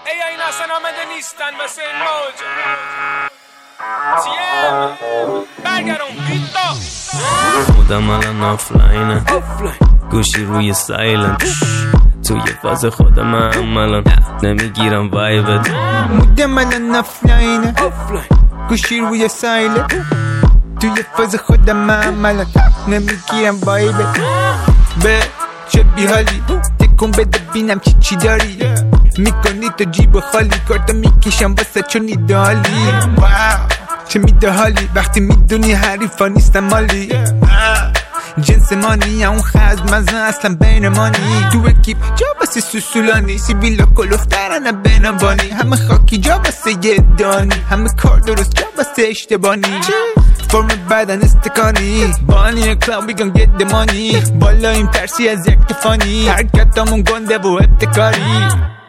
این اصلا آمده نیستن واسه این موج برگرون بیتا خودم الان آفلاینه گوشی روی سایلنت توی فاز خودم الان نمیگیرم وایبت خودم الان آفلاینه گوشی روی سایلنت توی فاز خودم الان نمیگیرم وایبت به چه بیحالی تکون بده بینم چی داری میکنی تو جیب خالی کارتا میکشم واسه چون ایدالی چه میده حالی وقتی میدونی حریفا نیستم مالی جنس مانی اون خزم مزن اصلا بین مانی تو اکیپ جا بسه سوسولانی سیبیلا کلوفترانه بینبانی همه خاکی جا بسه یه دانی همه کار درست جا بسه اشتبانی فرم بدن استکانی بانی کلاو بیگن گت دمانی بالا این ترسی از یک تفانی حرکتامون گنده و ابتکاری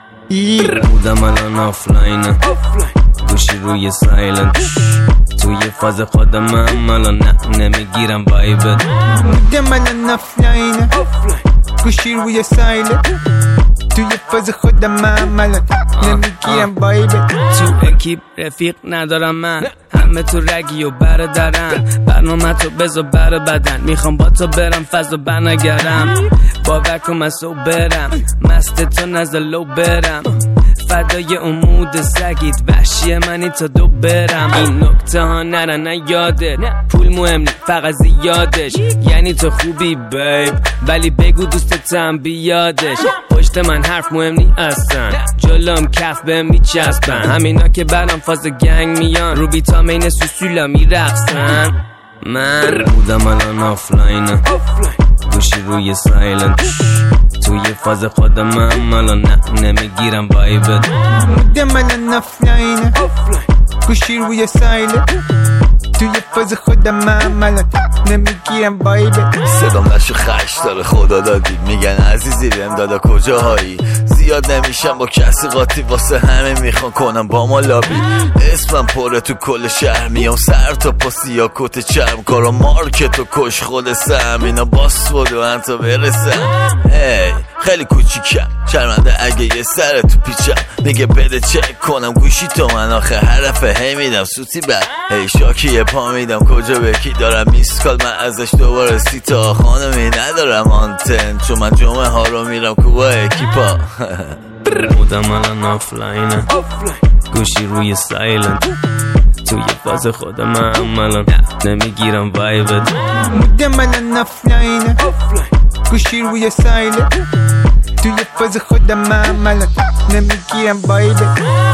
بودم الان آفلاینه گوشی روی سایلنت توی فاز خودم الان نمیگیرم وایبت بودم الان آفلاینه گوشی روی سایلنت توی فاز خودم الان نمیگیرم وایبت تو اکیپ رفیق ندارم من همه تو رگی و برادرن برنامه تو بذار بر بدن میخوام با تو برم فضا بنگرم باور کن من سو برم مست تو نزلو برم فدای امود سگید وحشی منی تا دو برم این نکته ها نرن یادت پول مهم نی فقط زیادش یعنی تو خوبی بیب ولی بگو دوستتم بیادش پشت من حرف مهم نی اصلا جلوم کف به میچسبن همینا که برام فاز گنگ میان رو بیتامین سوسولا میرقصن من بودم الان آفلاینه گوشی روی سایلنت توی فاز خودم الان نمیگیرم وایبت بودم الان آفلاینه گوشی روی سایلنت توی فاز خودم الان نمیگیرم وایبت صدام نشو خش داره خدا دادی میگن عزیزی بهم دادا کجاهایی زیاد نمیشم با کسی قاطی واسه همه میخوان کنم با ما لابی اسمم پره تو کل شهر میام سر تا پاسی یا کت چرم کارا مارکت و کش خود سم اینا باس بود و انتا برسم هی خیلی کوچیکم شرمنده اگه یه سر تو پیچم میگه بده چک کنم گوشی تو من آخه حرفه هی میدم سوتی بر هی شاکی یه پا میدم کجا بکی دارم میسکال من ازش دوباره سیتا خانمی ندارم آنتن چون من جمعه ها رو میرم کوبا اکیپا بودم الان آفلاینه گوشی روی سایلنت توی فاز خودم الان نمیگیرم وایبت بودم الان آفلاینه گوشی روی سایلنت توی فاز خودم الان نمیگیرم وایبت